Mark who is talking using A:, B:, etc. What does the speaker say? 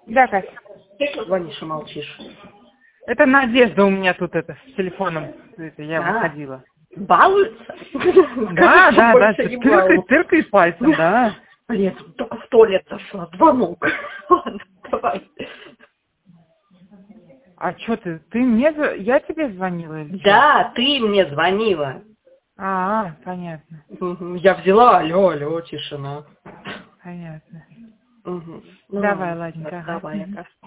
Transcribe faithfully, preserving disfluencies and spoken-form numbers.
A: Да, Катя.
B: Ты звонишь и молчишь.
A: Это Надежда у меня тут это с телефоном. Это я
B: А,
A: выходила.
B: балуется?
A: Да, да, да.
B: Больше не
A: Тыркает,
B: балуется.
A: тыркает пальцем, да.
B: Блин, только в туалет зашла. Звонок. Ладно, давай.
A: А что ты? Ты мне... зв- Я тебе звонила или что?
B: Да, ты мне звонила.
A: А, понятно.
B: Мгм. Я взяла, алло, алло, тишина.
A: Понятно.
B: Угу. Ну
A: Давай,
B: ладно,
A: ладненько, ага.
B: давай,
A: Мгм.
B: Ака.